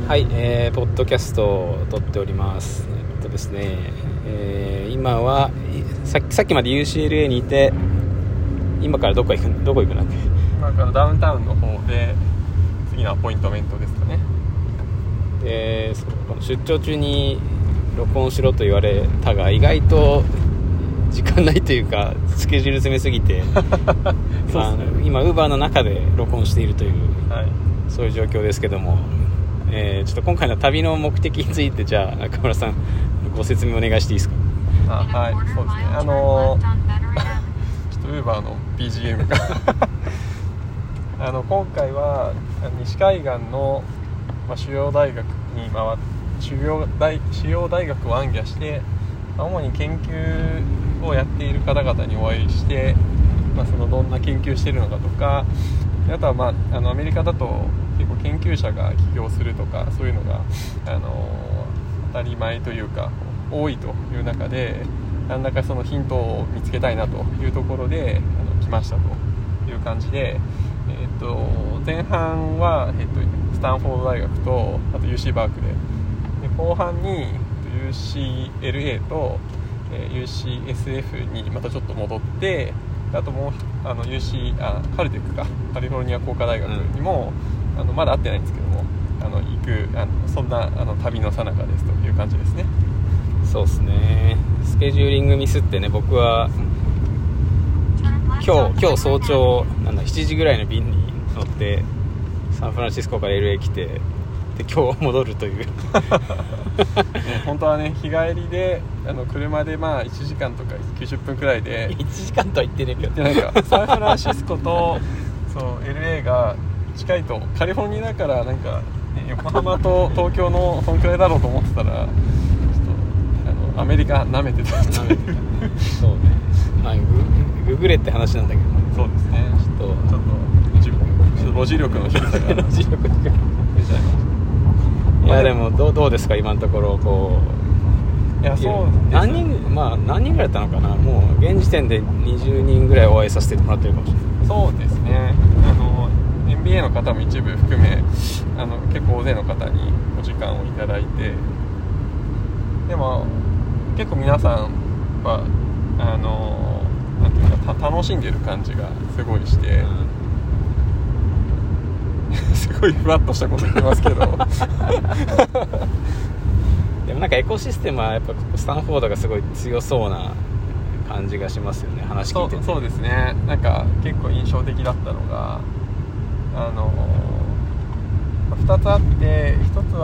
はい、ポッドキャストを撮っております。ですね、今はさっきまで UCLA にいて、今からどこ行くんだっけ。 今からダウンタウンの方で次のアポイントメントですかね。 で、この出張中に録音しろと言われたが、意外と時間ないというかスケジュール詰めすぎてそうですね、今 Uber の中で録音しているという、はい、そういう状況ですけども、ちょっと今回の旅の目的について、じゃあ中村さんご説明お願いしていいですか。 はい、そうですね。ちょっと Uber の BGM が今回は西海岸の、主要大学に主要大学を行脚して、主に研究をやっている方々にお会いして、そのどんな研究しているのかとか、あとは、アメリカだと結構研究者が起業するとか、そういうのが、当たり前というか多いという中で、何らかそのヒントを見つけたいなというところで来ましたという感じで、前半は、スタンフォード大学とあと UC バークレーで、後半に UCLA と、UCSF にまたちょっと戻って、あともうカルテックか、カリフォルニア工科大学にも、まだ会ってないんですけども、行くそんな旅の最中ですという感じですね。 そうですね。スケジューリングミスってね、僕は今日早朝7時ぐらいの便に乗ってサンフランシスコから LA 来て、で今日戻るという本当はね、日帰りで車で1時間とか90分くらいで、 1時間とは言ってねえけど、 なんかサンフランシスコとそう LA が近いと、カリフォルニアだからなんか、横浜と東京のそんくらいだろうと思ってたら、ちょっとアメリカ舐めてたそうね、 ググれって話なんだけど、 そうですね、ちょっと路地力の低さが路地力低いいやでもどうですか今のところ。 いや、そうですね、 何人ぐらいだったのかな。もう現時点で20人ぐらいお会いさせてもらってるかもしれない。 そうですね、MBA の方も一部含め結構大勢の方にお時間をいただいて、でも結構皆さんはなんていうか楽しんでる感じがすごいして、すごいふわっとしたこと言ってますけどでもなんかエコシステムはやっぱスタンフォードがすごい強そうな感じがしますよね、話聞いてて。 そうですね、なんか結構印象的だったのが2つあって、1つ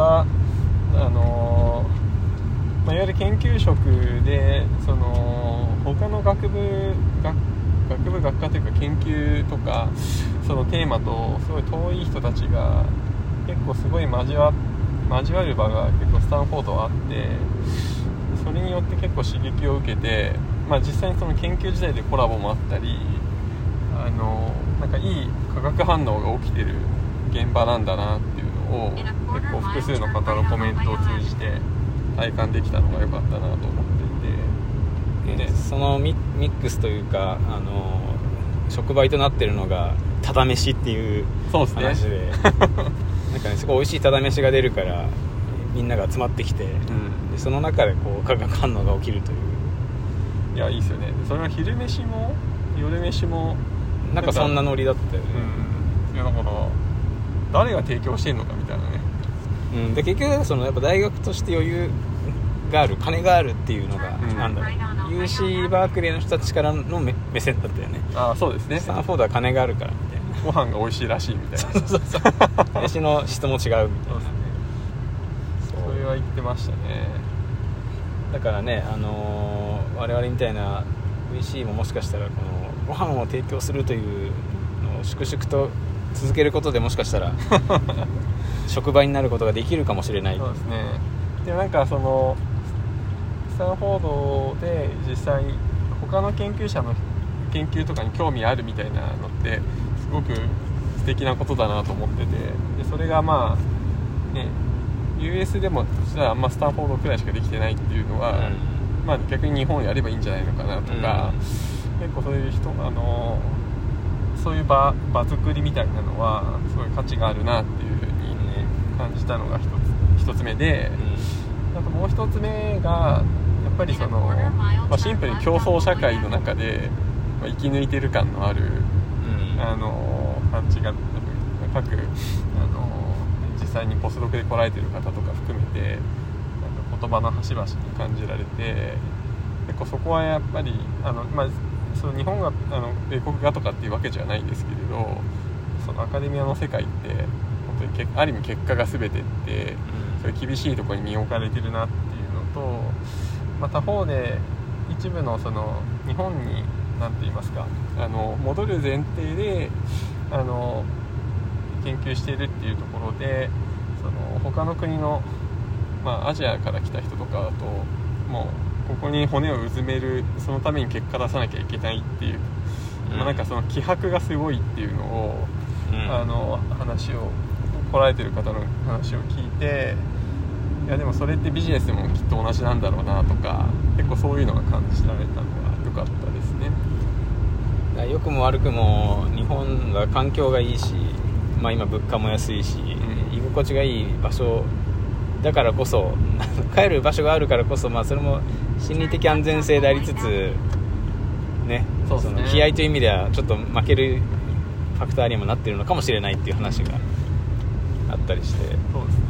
はいわゆる研究職で他の学科というか研究とかそのテーマとすごい遠い人たちが結構すごい交わる場が結構スタンフォードはあって、それによって結構刺激を受けて、実際にその研究時代でコラボもあったり、なんかいい化学反応が起きてる現場なんだなっていうのを結構複数の方のコメントを通じて体感できたのが良かったなと思っていて、 そのミックスというか触媒となってるのがただ飯っていう話で、なんかね、すごい美味しいただ飯が出るからみんなが集まってきて、でその中で化学反応が起きるという。 いや、いいですよね。それは昼飯も夜飯もなんかそんなノリだったよね。 いや、だから誰が提供してんのかみたいなね。 で結局やっぱ大学として余裕がある、金があるっていうのが、なんだろう、UC バークレーの人たちからの目線だったよね。 そうですね。 スタンフォードは金があるからみたいな、 ご飯が美味しいらしいみたいなそう飯の質も違うみたいな、そうそれは言ってましたね。 だからね、我々みたいな VC ももしかしたらご飯を提供するというのを粛々と続けることで、もしかしたら職場になることができるかもしれない。 そうですね。でなんかスタンフォードで実際他の研究者の研究とかに興味あるみたいなのってすごく素敵なことだなと思ってて、でそれがUS でも実はあんまスタンフォードくらいしかできてないっていうのは、逆に日本やればいいんじゃないのかなとか、結構そういう人そういう場作りみたいなのはすごい価値があるなっていう風に感じたのが一つ一つ目で、あともう一つ目がやっぱりその、シンプルに競争社会の中で、生き抜いてる感のある、感じが各実際にポスドクで来られてる方とか含めて言葉の端々に感じられて、結構そこはやっぱりその日本が米国がとかっていうわけじゃないですけれど、そのアカデミアの世界って本当にある意味結果が全てって、そういう厳しいところに身を置かれてるなっていうのと、他方で一部のその日本に何て言いますか戻る前提で研究しているっていうところで、その他の国の、アジアから来た人とかだともうここに骨をうずめる、そのために結果出さなきゃいけないっていう、なんかその気迫がすごいっていうのを、話を来られてる方の話を聞いて、いやでもそれってビジネスもきっと同じなんだろうなとか、結構そういうのが感じられたのが良かったですね。 良くも悪くも日本が環境がいいし、今物価も安いし、居心地がいい場所だからこそ帰る場所があるからこそ、それも心理的安全性でありつつね、 そうですね、 その気合という意味ではちょっと負けるファクターにもなっているのかもしれないっていう話があったりして、 そうですね、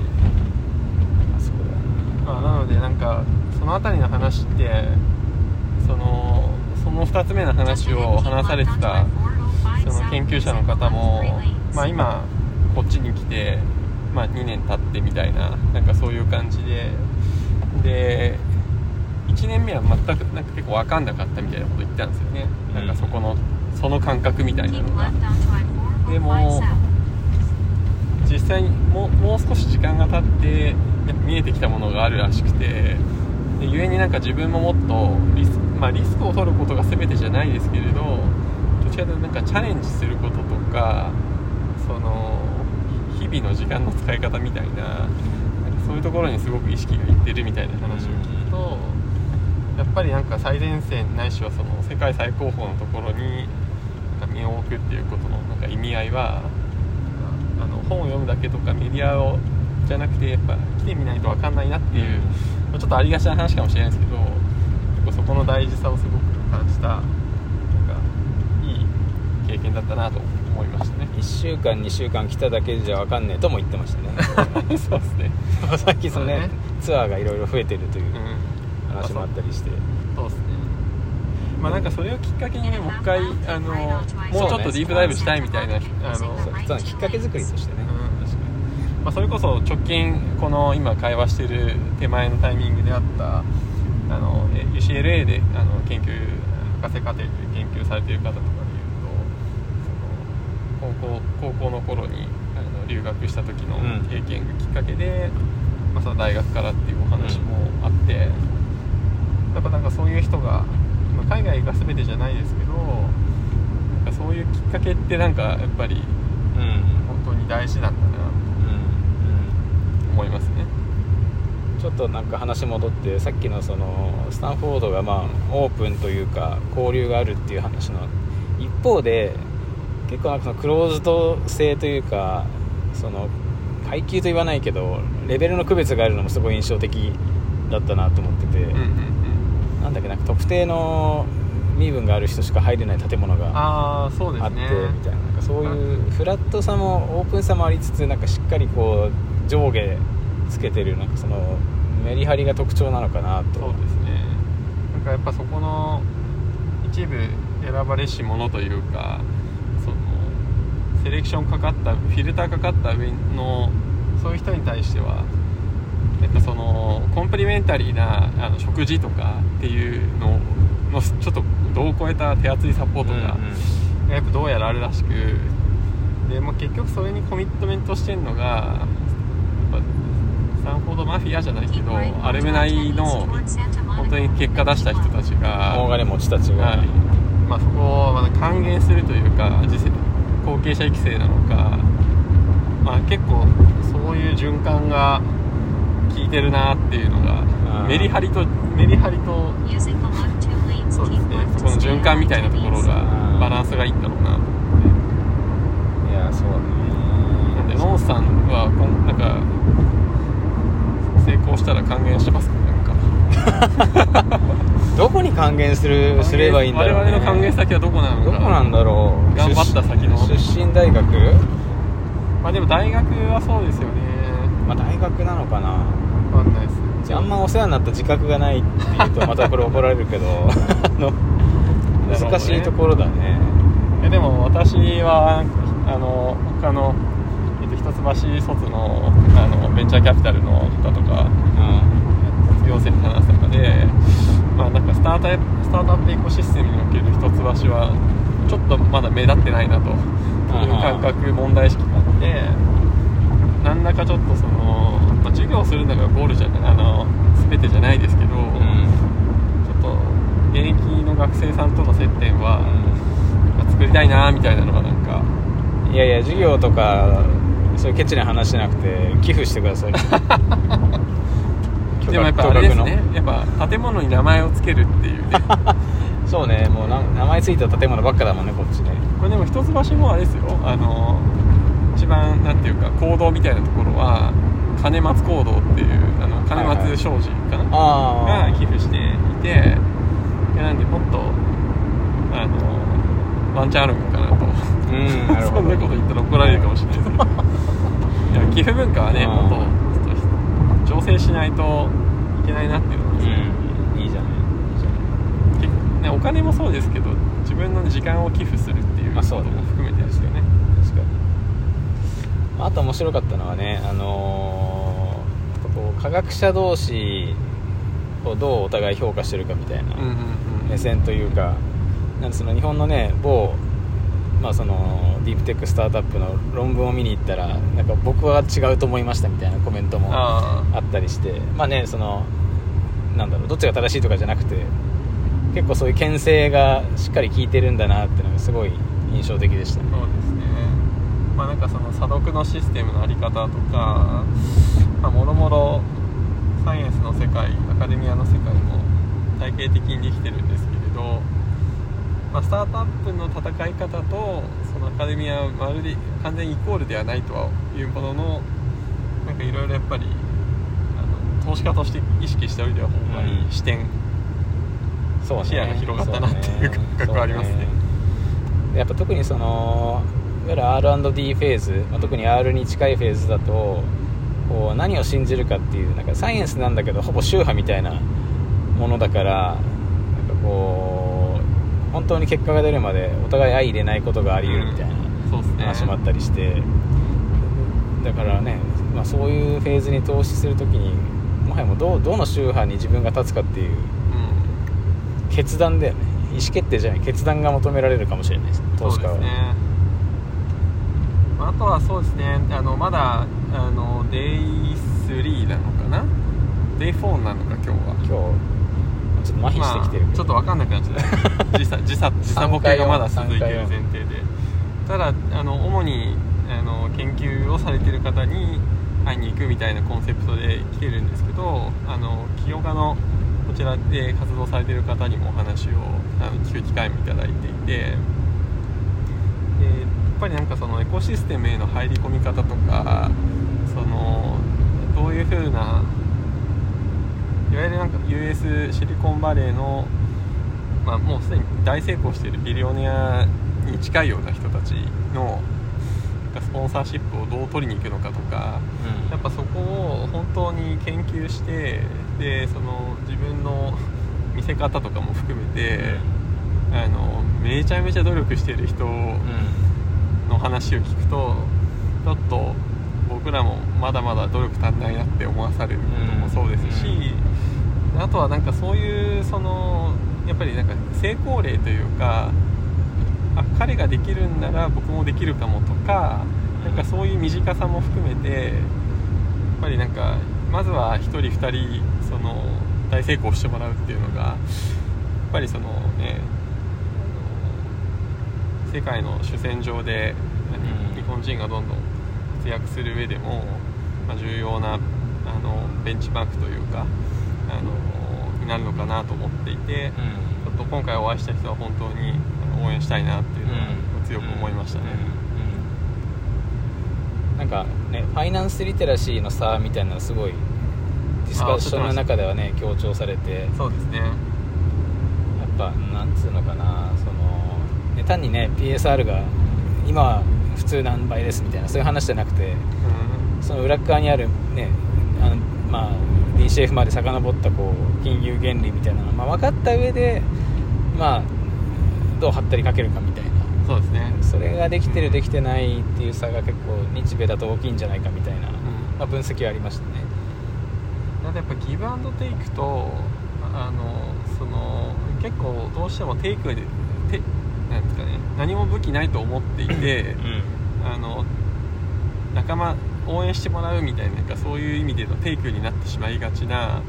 そうだな。 なのでなんかそのあたりの話ってその2つ目の話を話されてたその研究者の方も、今こっちに来て、2年経ってみたいな、なんかそういう感じで1年目は全くなんか結構分かんなかったみたいなこと言ってたんですよね。なんかその感覚みたいなのが、でも実際にもう少し時間が経ってやっぱ見えてきたものがあるらしくて、で故になんか自分ももっとリスクを取ることが全てじゃないですけれど、どっちかというとなんかチャレンジすることとか、その日々の時間の使い方みたいな、そういうところにすごく意識がいってるみたいな話を聞くと、やっぱりなんか最前線ないしはその世界最高峰のところになんか身を置くっていうことのなんか意味合いは、本を読むだけとかメディアじゃなくてやっぱ来てみないと分かんないなっていう、ちょっとありがちな話かもしれないですけど、結構そこの大事さをすごく感じた、なんかいい経験だったなと思いましたね。 1週間2週間来ただけじゃ分かんねえとも言ってましたねそうですねさっきそのねツアーがいろいろ増えてるという話もあったりして、 そうですね。なんかそれをきっかけにね、もう一回もうちょっとディープダイブしたいみたいな、 きっかけ作りとしてね、 確かに、それこそ直近この今会話してる手前のタイミングであったUCLA で研究博士課程で研究されている方とかでいうと、高校の頃に留学した時の経験がきっかけで、その大学からっていうお話もあって、やっぱなんかそういう人が海外が全てじゃないですけど、なんかそういうきっかけってなんかやっぱり本当に大事なんだなと思いますね。 ちょっとなんか話戻って、さっきのそのスタンフォードがオープンというか交流があるっていう話の一方で、結構なんかそのクローズド性というか、その階級と言わないけどレベルの区別があるのもすごい印象的だったなと思ってて、なんだっけ、なんか特定の身分がある人しか入れない建物があってみたいな、なんかそういうフラットさもオープンさもありつつ、なんかしっかりこう上下つけてる、なんかそのメリハリが特徴なのかなと。 そうですね。なんかやっぱそこの一部選ばれし者というか、そのセレクションかかったフィルターかかった上のそういう人に対しては、そのコンプリメンタリーな食事とかっていうののちょっと度を超えた手厚いサポートがやっぱどうやらあるらしく、で結局それにコミットメントしてるのがやっぱスタンフォードマフィアじゃないけどアルムナイの本当に結果出した人たちが、 大金持ちたちが、 そこを還元するというか後継者育成なのか、結構そういう循環が効いてるなっていうのが、メリハリとそうですね、そこの循環みたいなところがバランスがいいんだろうなと思って。 いや、そうだね。 なんでノンさんはなんか成功したら還元しますか？なんかどこに還元すればいいんだろうね。 我々の還元先はどこなのか。 どこなんだろう。 頑張った先の出身大学。 まあでも大学はそうですよね。 まあ大学なのかな。 わかんないです。 じゃああんまお世話になった自覚がないって言うとまたこれ怒られるけど難しいところだね。 でも私は他の一橋卒のベンチャーキャピタルの方とか、卒業生に話す中で、まあ、なんかスタートアップエコシステムにおける一橋はちょっとまだ目立ってないなという感覚、問題意識があって、なんだかちょっとまあ、授業するのがゴールじゃない全てじゃないですけど、ちょっと現役の学生さんとの接点は、作りたいなみたいなのがなんか、 いや授業とかそういうケチな話じゃなくて寄付してくださいでもやっぱあれですね、やっぱ建物に名前を付けるっていうねそうね、もう名前ついた建物ばっかだもんね、こっちね。 これでも一橋もあれですよ、一番なんていうか行動みたいなところは金松行動っていう金松商事かな、が寄付していて、なんでもっとワンチャンあるのかなとなるほどそんなこと言ったら怒られるかもしれないですけどいや寄付文化はね、もっと醸成しないといけないなっていうのが、 いいじゃない結構、ね、お金もそうですけど自分の時間を寄付するっていうことも含めてですよね。 確かに。あと面白かったのはね、こう科学者同士をどうお互い評価してるかみたいな目線というか、なんでその日本のね某、まあ、そのディープテックスタートアップの論文を見に行ったら、なんか僕は違うと思いましたみたいなコメントもあったりして、まあね、なんだろう、どっちが正しいとかじゃなくて、結構そういう牽制がしっかり効いてるんだなっていうのがすごい印象的でしたね。 そうですね。まあなんかその査読のシステムのあり方とか、まあ、もろもろサイエンスの世界、アカデミアの世界も体系的にできてるんですけれど、まあ、スタートアップの戦い方とそのアカデミアはまるで完全にイコールではないとはいうものの、なんかいろいろやっぱり投資家として意識しておいては方がいい視点、 そうね、 視野が広がったなっていう感覚はありますね。 やっぱ特にいわゆる R&D フェーズ、まあ、特に R に近いフェーズだとこう何を信じるかっていう、なんかサイエンスなんだけどほぼ宗派みたいなものだから、なんかこう本当に結果が出るまでお互い相入れないことがあり得るみたいな話もあったりして、だからね、まあ、そういうフェーズに投資するときにもはやもうどの宗派に自分が立つかっていう決断だよね。意思決定じゃない、決断が求められるかもしれないです、投資家は。そうですね。 あとはそうですね、まだDay3 なのかな、Day4 なのか、今日ちょっと麻痺してきてるけど、 まあ、ちょっと分かんなくなっちゃった時差ボケがまだ続いている前提で、ただ主に研究をされている方に会いに行くみたいなコンセプトで来てるんですけど、起業家のこちらで活動されている方にもお話を聞く機会もいただいていて、でやっぱりなんかそのエコシステムへの入り込み方とか、どういう風ないわゆるなんか US シリコンバレーの、まあ、もうすでに大成功しているビリオネアに近いような人たちのスポンサーシップをどう取りに行くのかとか、やっぱそこを本当に研究して、で自分の見せ方とかも含めて、めちゃめちゃ努力している人の話を聞くと、ちょっと僕らもまだまだ努力足んないなって思わされることもそうですし、あとはなんかそういうやっぱりなんか成功例というか、彼ができるんなら僕もできるかもとか、なんかそういう短さも含めて、やっぱりなんかまずは1人2人大成功してもらうっていうのが、やっぱりね、世界の主戦場で日本人がどんどん活躍する上でも、重要なベンチマークというかになるのかなと思っていて、ちょっと今回お会いした人は本当に応援したいなっていうのを強く思いましたね。 なんかね、ファイナンスリテラシーの差みたいなのすごいディスカッションの中ではね強調されて、 そうですね。 やっぱなんつうのかな、その、ね、単にね PSR が今は普通何倍ですみたいなそういう話じゃなくて、その裏側にあるね、まあ DCF まで遡ったこう金融原理みたいなのが、まあ、分かった上で、まあ、どうはったりかけるかみたいな、 そうですね。 それができてるできてないっていう差が結構日米だと大きいんじゃないかみたいな、まあ、分析はありましたね。 だってやっぱギブアンドテイクとその結構どうしてもテイクでなんですかね、何も武器ないと思っていて、仲間応援してもらうみたいな、なんかそういう意味でのテイクになってしまいがち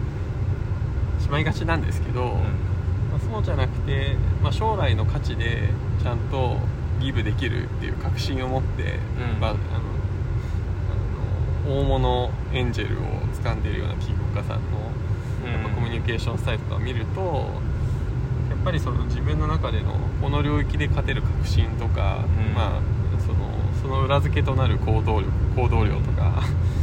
なんですけど、まあ、そうじゃなくて、まあ、将来の価値でちゃんとギブできるっていう確信を持って、まあ、大物エンジェルを掴んでいるような起業家さんのやっぱコミュニケーションスタイルとかを見ると、やっぱりその自分の中でのこの領域で勝てる確信とか、まあ、その裏付けとなる行動量とか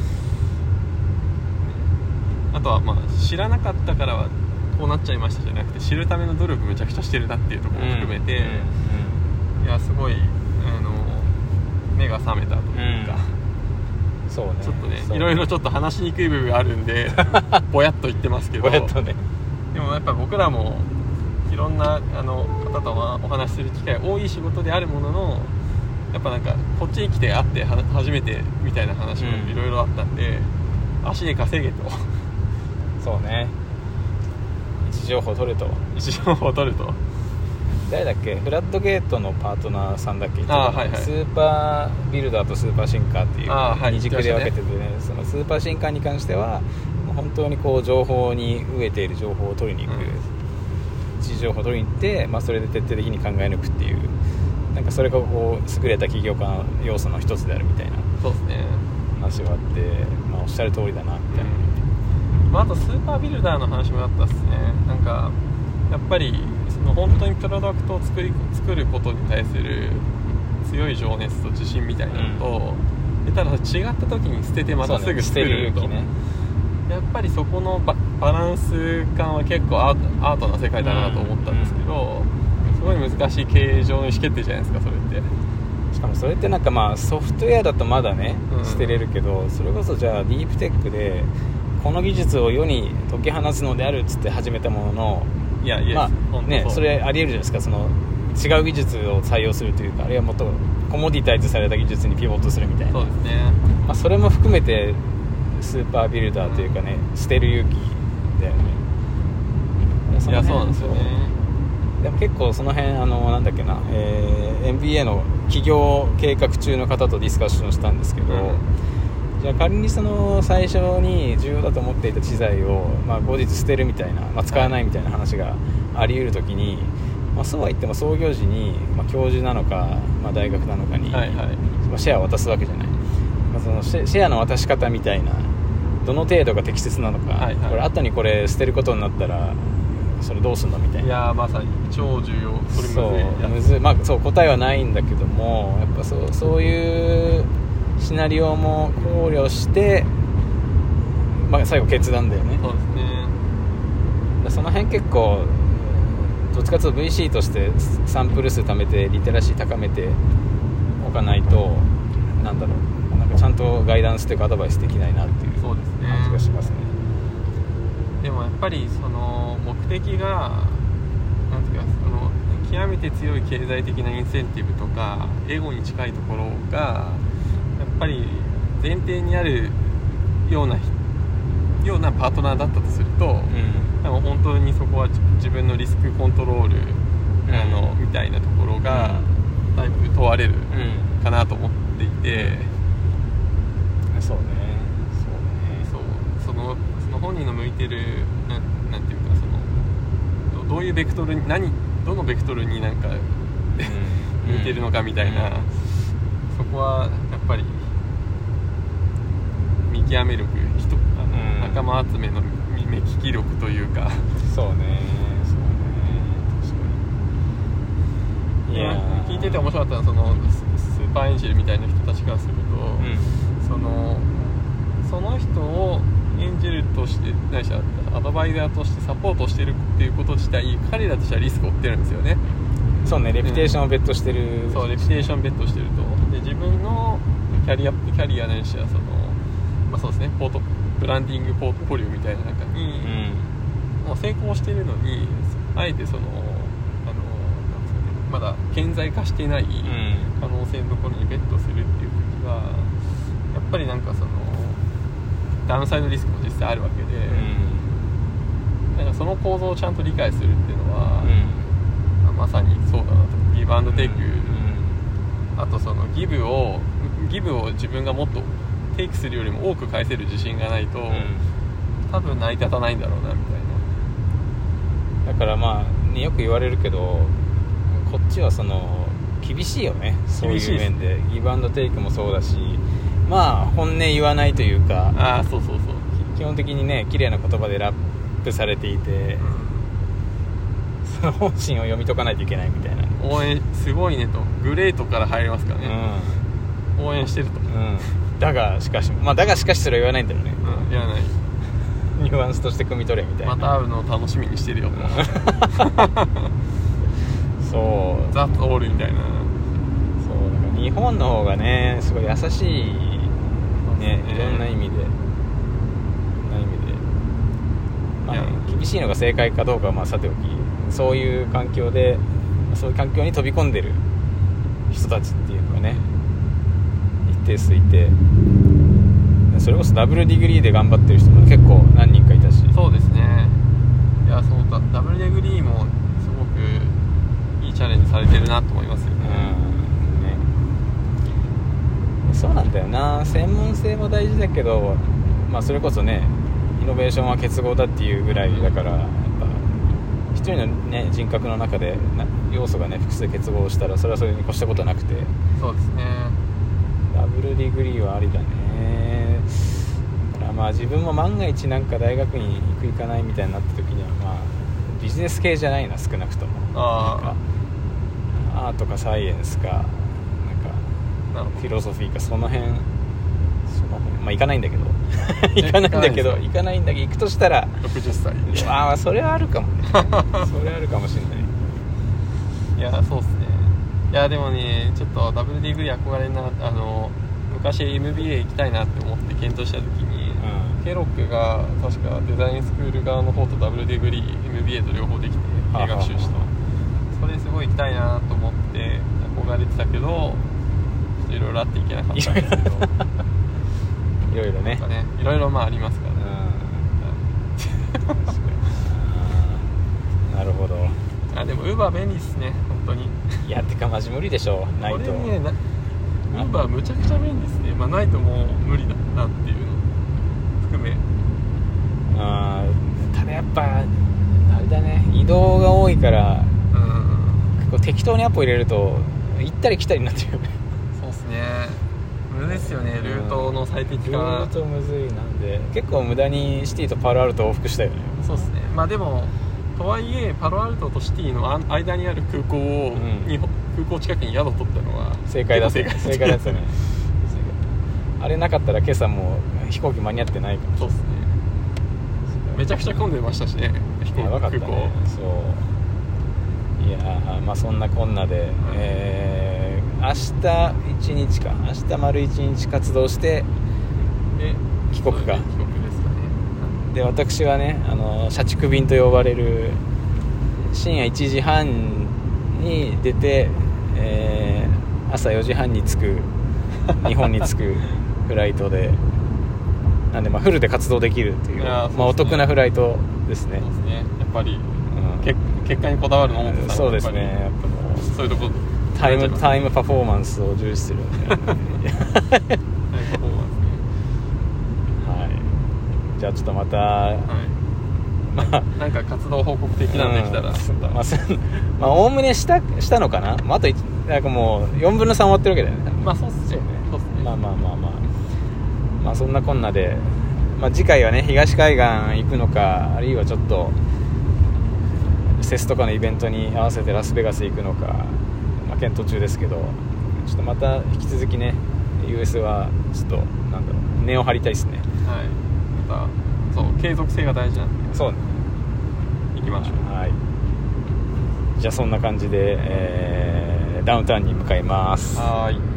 あとはまあ知らなかったからはこうなっちゃいましたじゃなくて、知るための努力めちゃくちゃしてるなっていうところも含めて、いやすごい目が覚めたというか、 そうね、 ちょっとねいろいろちょっと話しにくい部分があるんでぼやっと言ってますけど、 ぼやっとね、 でもやっぱ僕らもいろんな方とお話しする機会多い仕事であるものの、やっぱなんかこっちに来て会って初めてみたいな話もいろいろあったんで、足で稼げとそうね、位置情報取ると誰だっけ、フラッドゲートのパートナーさんだっけ、 はいはい、 スーパービルダーとスーパーシンカーっていう二軸で分けててね、そのスーパーシンカーに関してはもう本当にこう情報に飢えている情報を取りに行く、位置情報を取りに行って、まあ、それで徹底的に考え抜くっていう、なんかそれがこう優れた起業家の要素の一つであるみたいな話があって、まあ、おっしゃる通りだなみたいな、 まあ、あとスーパービルダーの話もあったっすね。なんかやっぱりその本当にプロダクトを作ることに対する強い情熱と自信みたいなのと、ただ違った時に捨ててまたすぐ作ると、ね、やっぱりそこのバランス感は結構アートな世界だなと思ったんですけど、すごい難しい経営上の意思決定じゃないですか、それって。 しかもそれってなんかまあソフトウェアだとまだね捨てれるけど、それこそじゃあディープテックでこの技術を世に解き放つのであるっつって始めたものの、まあね、それありえるじゃないですか、その違う技術を採用するというか、あるいはもっとコモディタイズされた技術にピボットするみたいな、 そうですね、 まあ、それも含めてスーパービルダーというかね、捨てる勇気だよね。 いやそうなんですよね。 でも結構その辺なんだっけな、MBA の企業計画中の方とディスカッションしたんですけど、じゃあ仮にその最初に重要だと思っていた知財を、まあ、後日捨てるみたいな、まあ、使わないみたいな話があり得るときに、まあ、そうは言っても創業時に、まあ、教授なのか、まあ、大学なのかに、まあ、シェアを渡すわけじゃない、まあ、そのシェアの渡し方みたいなどの程度が適切なのか、これ後にこれ捨てることになったらそれどうすんのみたいな。 いやまさに超重要、それむずい、まあ、そう答えはないんだけども、やっぱそういうシナリオも考慮して、まあ、最後決断だよね。 そうですね。 その辺結構どっちかというと VC としてサンプル数貯めてリテラシー高めておかないと、なんだろう、なんかちゃんとガイダンスというかアドバイスできないなっていう感じがしますね。 でもやっぱりその目的がなんていうか、その極めて強い経済的なインセンティブとかエゴに近いところがやっぱり前提にあるようなパートナーだったとすると、でも本当にそこは自分のリスクコントロール、みたいなところがだいぶ問われるかなと思っていて、 そうね、 その本人の向いてるなんていうか、そのどういうベクトルにどのベクトルになんか向いてるのかみたいな、そこはやっぱり見極め力、仲間集めの目利き力というか、 そうね確かに。いや聞いてて面白かったのは、そのスーパーエンジェルみたいな人たちからすると、その人をエンジェルととしてないしアドバイザーとしてサポートしてるっていうこと自体彼らとしてはリスクを負ってるんですよね。 そうね、レピュテーションをベットしてる、 そうレピュテーションベットしてると。で自分のキャリアないしはそうですね、ブランディングポートフォリオみたいな中に、もう成功してるのにあえてなんですかね、まだ顕在化してない可能性のところにベットするっていう時はやっぱりなんかダウンサイドリスクも実際あるわけで、なんかその構造をちゃんと理解するっていうのは、まさにそうだなと。ギブアンドテイク、あとギブを自分がもっとテイクするよりも多く返せる自信がないと、多分成り立たないんだろうなみたいな。だからまあ、ね、よく言われるけどこっちは厳しいよね、そういう面で。ギブアンドテイクもそうだし、まあ本音言わないというか、 そう基本的にね綺麗な言葉でラップされていて、その本心を読み解かないといけないみたいな。 応援すごいねと、グレートから入りますからね、応援してると、 だがしかしそれは言わないんだよね、 言わない。 ニュアンスとして汲み取れみたいな。 また会うのを楽しみにしてるよとそうザッツオールみたいな。 そうだから日本の方がねすごい優しいね、いろんな意味でまあね、厳しいのが正解かどうかはまあさておき、そういう環境に飛び込んでる人たちっていうのがね一定数いて、それこそダブルディグリーで頑張ってる人も結構何人かいたし。 そうですね。いやそうだ、ダブルディグリーもすごくいいチャレンジされてるなと思いますよね。 そうなんだよな、専門性も大事だけど、まあそれこそねイノベーションは結合だっていうぐらいだから、やっぱ一人のね人格の中で要素がね複数結合したらそれはそれに越したことはなくて。 そうですね。 ダブルディグリーはありだね。だからまあ自分も万が一なんか大学に行かないみたいになった時には、まあビジネス系じゃないな、少なくとも。なんかアートかサイエンスかなんかフィロソフィーかその辺まあ行かないんだけど行かないんだけど行くとしたら 60歳ああそれはあるかもねそれはあるかもしれない。 いやそうっすね。いやでもねちょっとダブルディグリー憧れな、昔 MBA 行きたいなって思って検討した時に、ケロックが確かデザインスクール側の方とダブルディグリー MBA と両方できて経営学修士と、それすごい行きたいなと思って憧れてたけどいろいろあって行けなかったんですけどいろいろね、 いろいろまあありますからね。 なるほど。 でもウーバー便利っすね本当に。 いやてかマジ無理でしょ、ないと。 これねウーバーむちゃくちゃ便利っすね。まあないともう無理だなっていうの含め。 ただやっぱあれだね、移動が多いから結構適当にアポ入れると行ったり来たりになってるよね。 そうっすね、むずいっすよね、ルートの最適化。 ルートむずいなんで結構無駄にシティとパロアルト往復したよね。 そうっすね。まあでもとはいえパロアルトとシティの間にある空港を、空港近くに宿取ったのは正解だったねあれなかったら今朝もう飛行機間に合ってないかもしれない。 そうっすね。めちゃくちゃ混んでましたしね、空港。 そういやまあそんなこんなで、明日丸1日活動してで帰国が、 帰国ですかね。 で私はね社畜便と呼ばれる深夜1時半に出て、朝4時半に着く日本に着くフライトでなんでまあフルで活動できるっていう、まあ、お得なフライトですね。 そうですね。やっぱり、結果にこだわるのもそうですね。やっぱもうそういうとこタイムパフォーマンスを重視するんでタイムパフォーマンスね。はい。じゃあちょっとまた、 なんか活動報告的なのできたら、 まあおおむねしたのかな。あとなんかもう4分の3終わってるわけだよね。 まあそうっすね。 まあそんなこんなで、まあ、次回はね東海岸行くのか、あるいはちょっとセスとかのイベントに合わせてラスベガス行くのか、まあ、検討中ですけど、ちょっとまた引き続きね US はちょっと根を張りたいですね。 はい。またそう継続性が大事なんでそうね、 行きましょう。 はい、じゃあそんな感じで、ダウンタウンに向かいます。 はい。